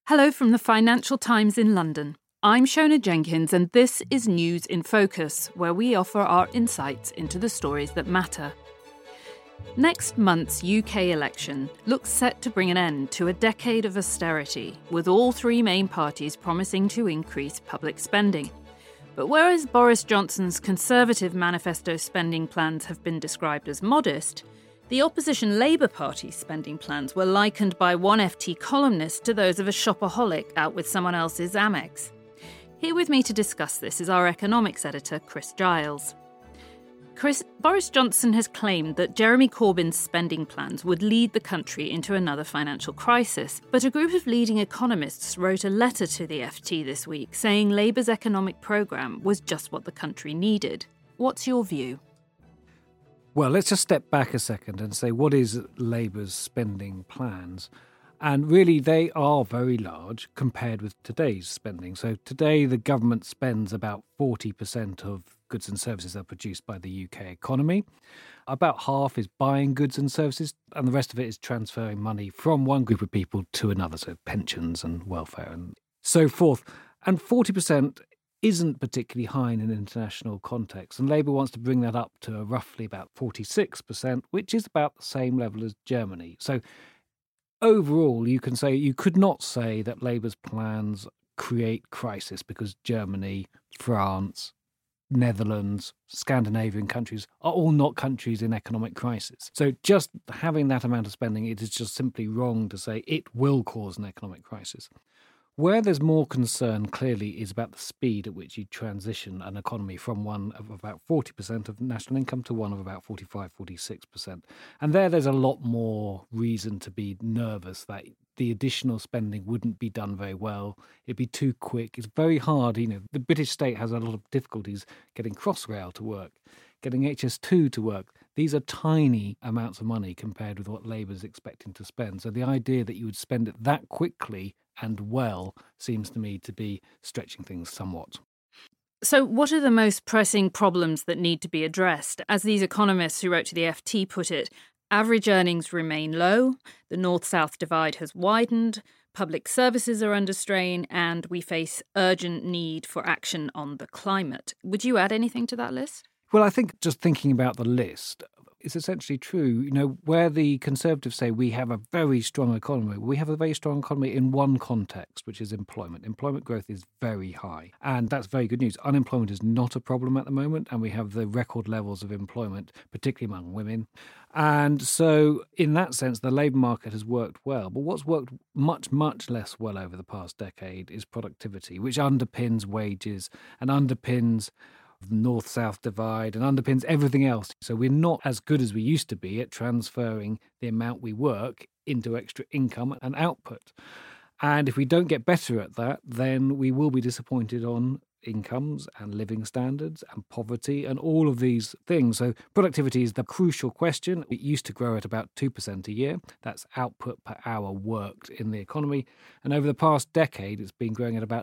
Hello from the Financial Times in London. I'm Shona Jenkins, and this is News in Focus, where we offer our insights into the stories that matter. Next month's UK election looks set to bring an end to a decade of austerity, with all three main parties promising to increase public spending. But whereas Boris Johnson's Conservative manifesto spending plans have been described as modest, the opposition Labour Party's spending plans were likened by one FT columnist to those of a shopaholic out with someone else's Amex. Here with me to discuss this is our economics editor, Chris Giles. Chris, Boris Johnson has claimed that Jeremy Corbyn's spending plans would lead the country into another financial crisis, but a group of leading economists wrote a letter to the FT this week saying Labour's economic programme was just what the country needed. What's your view? Well, let's just step back a second and say, what is Labour's spending plans? And really, they are very large compared with today's spending. So today, the government spends about 40% of goods and services that are produced by the UK economy. About half is buying goods and services, and the rest of it is transferring money from one group of people to another, so pensions and welfare and so forth. And 40% isn't particularly high in an international context, and Labour wants to bring that up to roughly about 46%, which is about the same level as Germany. So overall, you could not say that Labour's plans create crisis because Germany, France, Netherlands, Scandinavian countries are all not countries in economic crisis. So just having that amount of spending, it is just simply wrong to say it will cause an economic crisis. Where there's more concern, clearly, is about the speed at which you transition an economy from one of about 40% of national income to one of about 45, 46%. And there's a lot more reason to be nervous that the additional spending wouldn't be done very well. It'd be too quick. It's very hard. The British state has a lot of difficulties getting Crossrail to work, getting HS2 to work. These are tiny amounts of money compared with what Labour's expecting to spend. So the idea that you would spend it that quickly and well seems to me to be stretching things somewhat. So what are the most pressing problems that need to be addressed? As these economists who wrote to the FT put it, average earnings remain low, the north-south divide has widened, public services are under strain, and we face urgent need for action on the climate. Would you add anything to that list? Well, I think just thinking about the list, it's essentially true. Where the Conservatives say we have a very strong economy, we have a very strong economy in one context, which is employment. Employment growth is very high, and that's very good news. Unemployment is not a problem at the moment, and we have the record levels of employment, particularly among women. And so in that sense, the labour market has worked well. But what's worked much, much less well over the past decade is productivity, which underpins wages and underpins north-south divide and underpins everything else. So we're not as good as we used to be at transferring the amount we work into extra income and output. And if we don't get better at that, then we will be disappointed on incomes and living standards and poverty and all of these things. So productivity is the crucial question. It used to grow at about 2% a year. That's output per hour worked in the economy. And over the past decade, it's been growing at about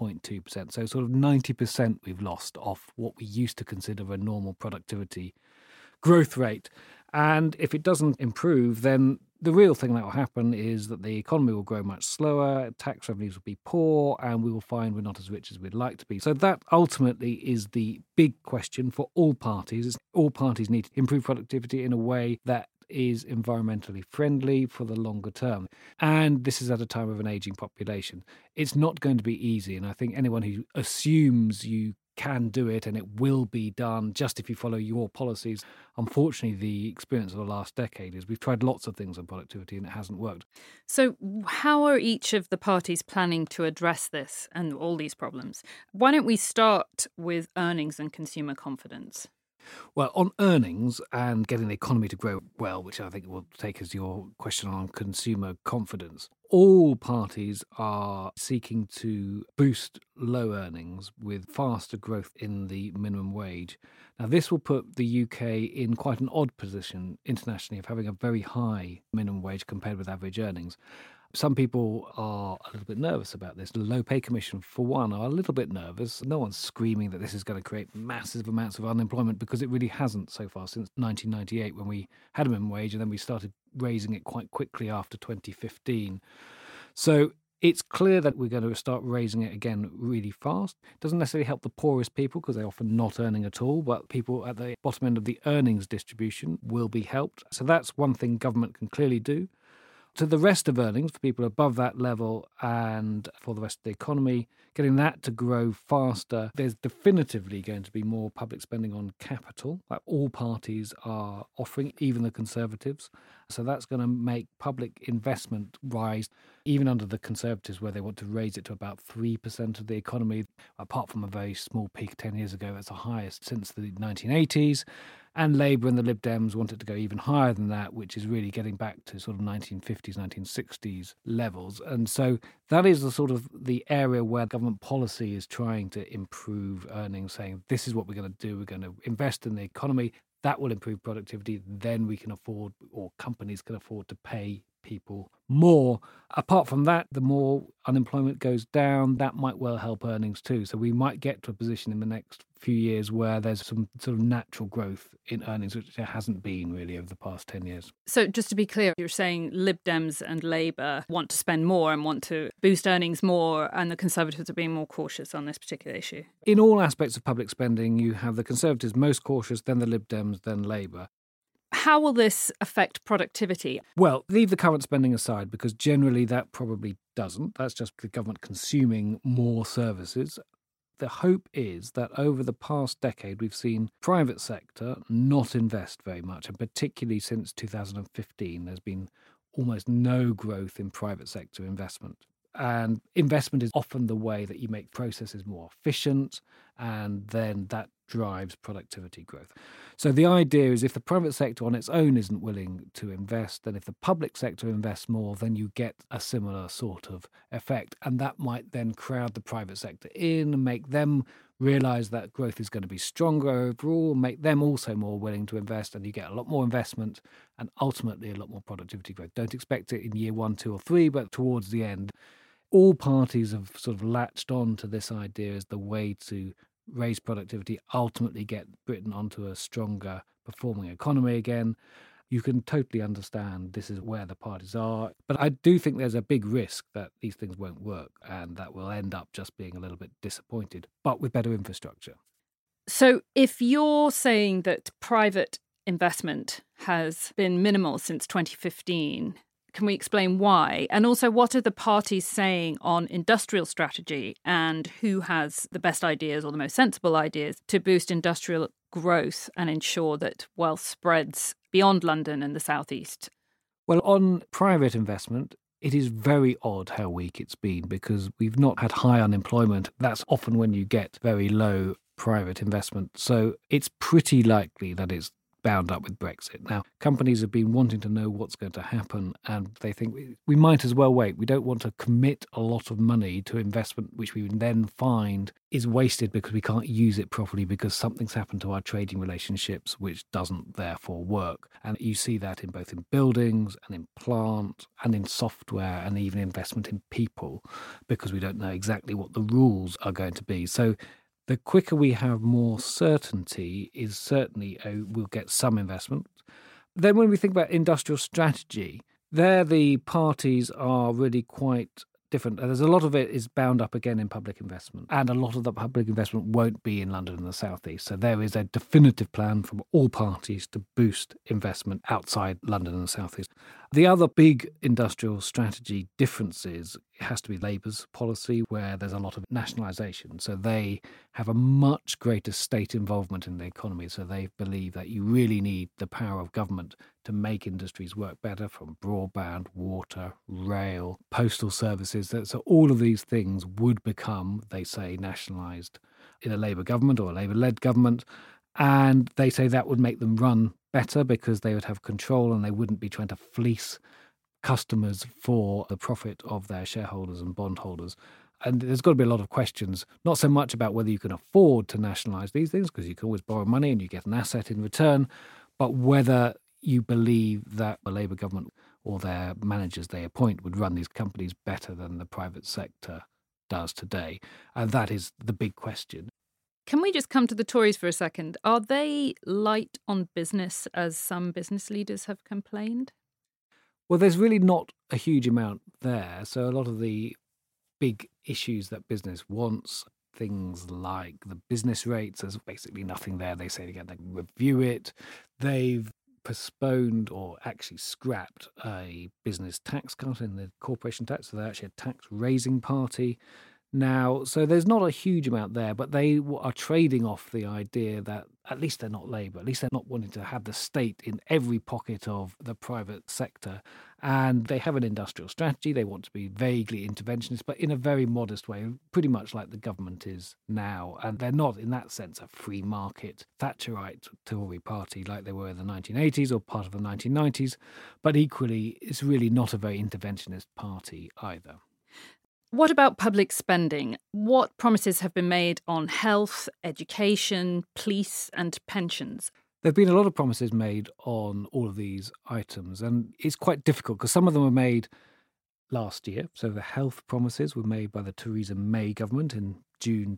0.2%. So sort of 90% we've lost off what we used to consider a normal productivity growth rate. And if it doesn't improve, then the real thing that will happen is that the economy will grow much slower, tax revenues will be poor, and we will find we're not as rich as we'd like to be. So that ultimately is the big question for all parties. All parties need to improve productivity in a way that is environmentally friendly for the longer term. And this is at a time of an ageing population. It's not going to be easy, and I think anyone who assumes you can do it and it will be done just if you follow your policies. Unfortunately, the experience of the last decade is we've tried lots of things on productivity and it hasn't worked. So how are each of the parties planning to address this and all these problems? Why don't we start with earnings and consumer confidence? Well, on earnings and getting the economy to grow well, which I think will take as your question on consumer confidence, all parties are seeking to boost low earnings with faster growth in the minimum wage. Now, this will put the UK in quite an odd position internationally of having a very high minimum wage compared with average earnings. Some people are a little bit nervous about this. The Low Pay Commission, for one, are a little bit nervous. No one's screaming that this is going to create massive amounts of unemployment because it really hasn't so far since 1998 when we had a minimum wage and then we started raising it quite quickly after 2015. So It's clear that we're going to start raising it again really fast. It doesn't necessarily help the poorest people because they're often not earning at all, but people at the bottom end of the earnings distribution will be helped. So that's one thing government can clearly do. To the rest of earnings, for people above that level and for the rest of the economy, getting that to grow faster, there's definitively going to be more public spending on capital, like all parties are offering, even the Conservatives. So that's going to make public investment rise, even under the Conservatives, where they want to raise it to about 3% of the economy. Apart from a very small peak 10 years ago, it's the highest since the 1980s. And Labour and the Lib Dems want it to go even higher than that, which is really getting back to sort of 1950s, 1960s levels. And so that is the sort of the area where government policy is trying to improve earnings, saying this is what we're going to do. We're going to invest in the economy. That will improve productivity. Then we can afford, or companies can afford, to pay people more. Apart from that, the more unemployment goes down, that might well help earnings too. So we might get to a position in the next few years where there's some sort of natural growth in earnings, which there hasn't been really over the past 10 years. So just to be clear, you're saying Lib Dems and Labour want to spend more and want to boost earnings more, and the Conservatives are being more cautious on this particular issue? In all aspects of public spending, you have the Conservatives most cautious, then the Lib Dems, then Labour. How will this affect productivity? Well, leave the current spending aside, because generally that probably doesn't. That's just the government consuming more services. The hope is that over the past decade, we've seen private sector not invest very much, and particularly since 2015, there's been almost no growth in private sector investment. And investment is often the way that you make processes more efficient, and then that drives productivity growth. So the idea is if the private sector on its own isn't willing to invest, then if the public sector invests more, then you get a similar sort of effect. And that might then crowd the private sector in and make them realise that growth is going to be stronger overall, make them also more willing to invest, and you get a lot more investment and ultimately a lot more productivity growth. Don't expect it in year 1, 2 or 3, but towards the end. All parties have sort of latched on to this idea as the way to raise productivity, ultimately get Britain onto a stronger performing economy again. You can totally understand this is where the parties are. But I do think there's a big risk that these things won't work and that we'll end up just being a little bit disappointed, but with better infrastructure. So if you're saying that private investment has been minimal since 2015, can we explain why? And also, what are the parties saying on industrial strategy and who has the best ideas or the most sensible ideas to boost industrial growth and ensure that wealth spreads beyond London and the southeast? Well, on private investment, it is very odd how weak it's been because we've not had high unemployment. That's often when you get very low private investment. So it's pretty likely that it's bound up with Brexit. Now, companies have been wanting to know what's going to happen, and they think we might as well wait. We don't want to commit a lot of money to investment, which we then find is wasted because we can't use it properly because something's happened to our trading relationships, which doesn't therefore work. And you see that in both in buildings and in plant and in software and even investment in people, because we don't know exactly what the rules are going to be. So the quicker we have more certainty is certainly we'll get some investment. Then when we think about industrial strategy, there the parties are really quite different. There's a lot of it is bound up again in public investment, and a lot of the public investment won't be in London and the South East. So there is a definitive plan from all parties to boost investment outside London and the South East. The other big industrial strategy differences has to be Labour's policy, where there's a lot of nationalisation. So they have a much greater state involvement in the economy. So they believe that you really need the power of government to make industries work better, from broadband, water, rail, postal services. So all of these things would become, they say, nationalised in a Labour government or a Labour-led government. And they say that would make them run better because they would have control and they wouldn't be trying to fleece customers for the profit of their shareholders and bondholders. And there's got to be a lot of questions, not so much about whether you can afford to nationalise these things, because you can always borrow money and you get an asset in return, but whether you believe that a Labour government or their managers they appoint would run these companies better than the private sector does today. And that is the big question. Can we just come to the Tories for a second? Are they light on business, as some business leaders have complained? Well, there's really not a huge amount there. So a lot of the big issues that business wants. Things like the business rates, there's basically nothing there. They say again they can review it. They've postponed or actually scrapped a business tax cut in the corporation tax. So they're actually a tax raising party now. So there's not a huge amount there, but they are trading off the idea that at least they're not Labour, at least they're not wanting to have the state in every pocket of the private sector. And they have an industrial strategy. They want to be vaguely interventionist, but in a very modest way, pretty much like the government is now. And they're not, in that sense, a free market Thatcherite Tory party like they were in the 1980s or part of the 1990s. But equally, it's really not a very interventionist party either. What about public spending? What promises have been made on health, education, police and pensions? There have been a lot of promises made on all of these items, and it's quite difficult because some of them were made last year. So the health promises were made by the Theresa May government in June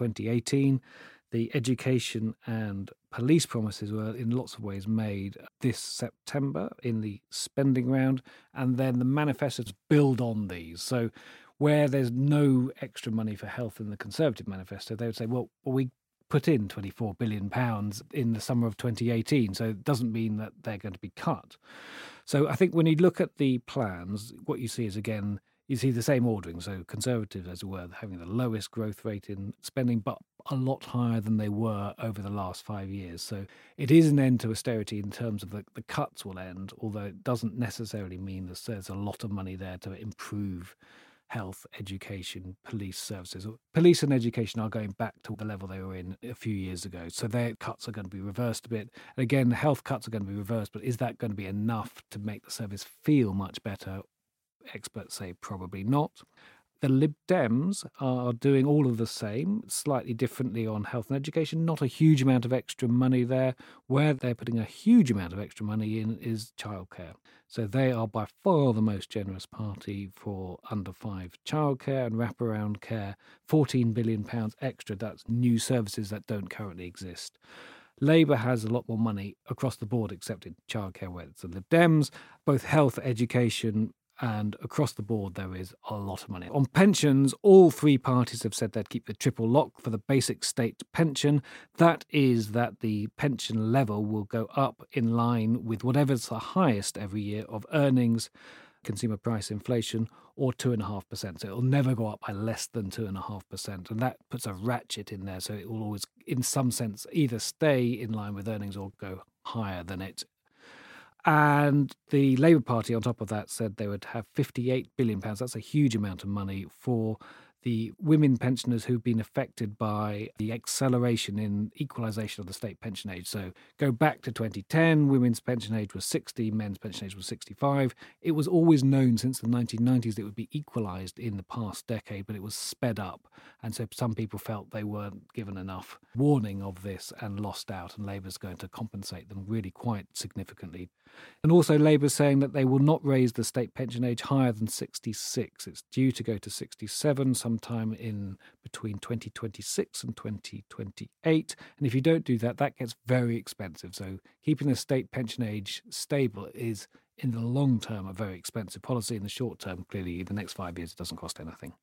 2018. The education and police promises were in lots of ways made this September in the spending round, and then the manifestos build on these. So where there's no extra money for health in the Conservative manifesto, they would say, well, we put in £24 billion in the summer of 2018, so it doesn't mean that they're going to be cut. So I think when you look at the plans, what you see is, again, you see the same ordering. So Conservatives, as it were, having the lowest growth rate in spending, but a lot higher than they were over the last 5 years. So it is an end to austerity in terms of the cuts will end, although it doesn't necessarily mean that there's a lot of money there to improve health, education, police services. Police and education are going back to the level they were in a few years ago. So their cuts are going to be reversed a bit. And again, the health cuts are going to be reversed, but is that going to be enough to make the service feel much better? Experts say probably not. The Lib Dems are doing all of the same, slightly differently on health and education. Not a huge amount of extra money there. Where they're putting a huge amount of extra money in is childcare. So they are by far the most generous party for under 5 childcare and wraparound care. £14 billion extra. That's new services that don't currently exist. Labour has a lot more money across the board, except in childcare, where it's the Lib Dems. Both health, education, and across the board, there is a lot of money. On pensions, all three parties have said they'd keep the triple lock for the basic state pension. That is that the pension level will go up in line with whatever's the highest every year of earnings, consumer price inflation, or 2.5%. So it'll never go up by less than 2.5%. And that puts a ratchet in there. So it will always, in some sense, either stay in line with earnings or go higher than it. And the Labour Party, on top of that, said they would have £58 billion. That's a huge amount of money for the women pensioners who've been affected by the acceleration in equalisation of the state pension age. So go back to 2010, women's pension age was 60, men's pension age was 65. It was always known since the 1990s that it would be equalised in the past decade, but it was sped up. And so some people felt they weren't given enough warning of this and lost out, and Labour's going to compensate them really quite significantly. And also Labour's saying that they will not raise the state pension age higher than 66. It's due to go to 67 sometime in between 2026 and 2028. And if you don't do that, that gets very expensive. So keeping the state pension age stable is, in the long term, a very expensive policy. In the short term, clearly, the next 5 years, it doesn't cost anything.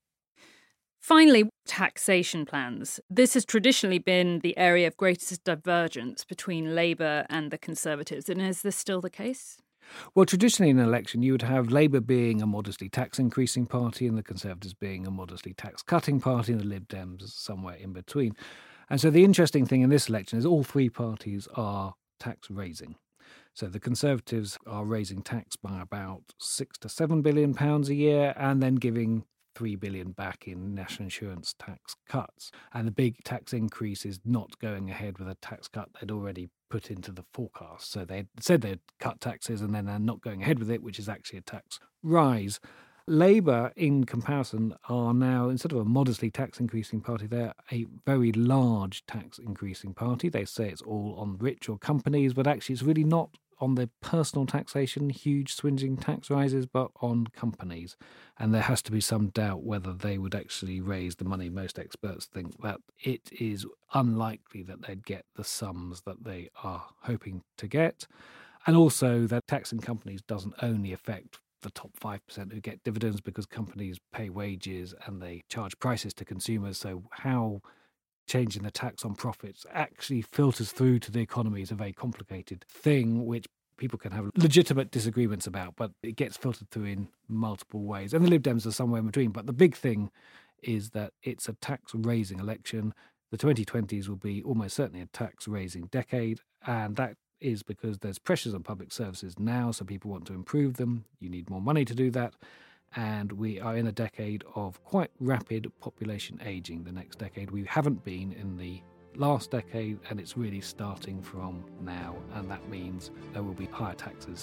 Finally, taxation plans. This has traditionally been the area of greatest divergence between Labour and the Conservatives. And is this still the case? Well, traditionally in an election, you would have Labour being a modestly tax-increasing party and the Conservatives being a modestly tax-cutting party and the Lib Dems somewhere in between. And so the interesting thing in this election is all three parties are tax-raising. So the Conservatives are raising tax by about £6 to £7 billion a year and then giving £3 billion back in national insurance tax cuts. And the big tax increase is not going ahead with a tax cut they'd already put into the forecast. So they said they'd cut taxes and then they're not going ahead with it, which is actually a tax rise. Labour, in comparison, are now, instead of a modestly tax-increasing party, they're a very large tax-increasing party. They say it's all on rich or companies, but actually it's really not on the personal taxation, huge swinging tax rises, but on companies. And there has to be some doubt whether they would actually raise the money. Most experts think that it is unlikely that they'd get the sums that they are hoping to get. And also that taxing companies doesn't only affect the top 5% who get dividends because companies pay wages and they charge prices to consumers. So how changing the tax on profits actually filters through to the economy is a very complicated thing, which people can have legitimate disagreements about, but it gets filtered through in multiple ways. And the Lib Dems are somewhere in between. But the big thing is that it's a tax-raising election. The 2020s will be almost certainly a tax-raising decade, and that is because there's pressures on public services now, so people want to improve them. You need more money to do that. And we are in a decade of quite rapid population ageing. The next decade, we haven't been in the last decade, and it's really starting from now, and that means there will be higher taxes.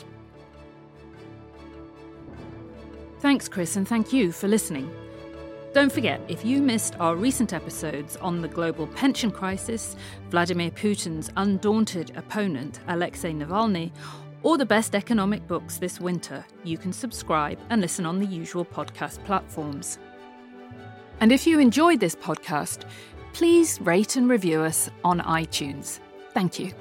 Thanks, Chris, and thank you for listening. Don't forget, if you missed our recent episodes on the global pension crisis, Vladimir Putin's undaunted opponent, Alexei Navalny, or the best economic books this winter, you can subscribe and listen on the usual podcast platforms. And if you enjoyed this podcast, please rate and review us on iTunes. Thank you.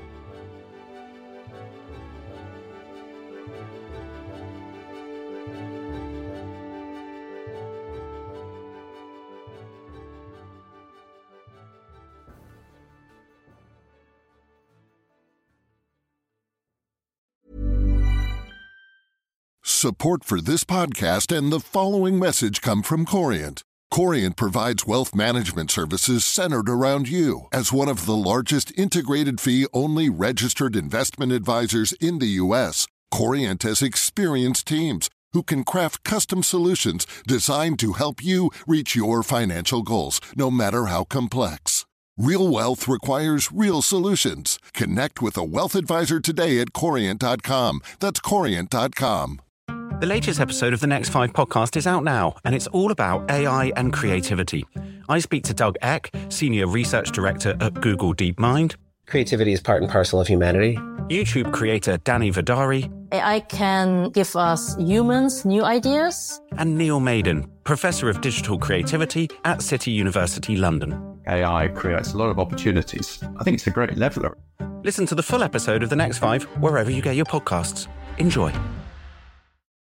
Support for this podcast and the following message come from Corient. Corient provides wealth management services centered around you. As one of the largest integrated fee-only registered investment advisors in the U.S., Corient has experienced teams who can craft custom solutions designed to help you reach your financial goals, no matter how complex. Real wealth requires real solutions. Connect with a wealth advisor today at Corient.com. That's Corient.com. The latest episode of the Next 5 podcast is out now, and it's all about AI and creativity. I speak to Doug Eck, Senior Research Director at Google DeepMind. Creativity is part and parcel of humanity. YouTube creator Danny Vidari. AI can give us humans new ideas. And Neil Maiden, Professor of Digital Creativity at City University London. AI creates a lot of opportunities. I think it's a great leveler. Listen to the full episode of the Next 5 wherever you get your podcasts. Enjoy.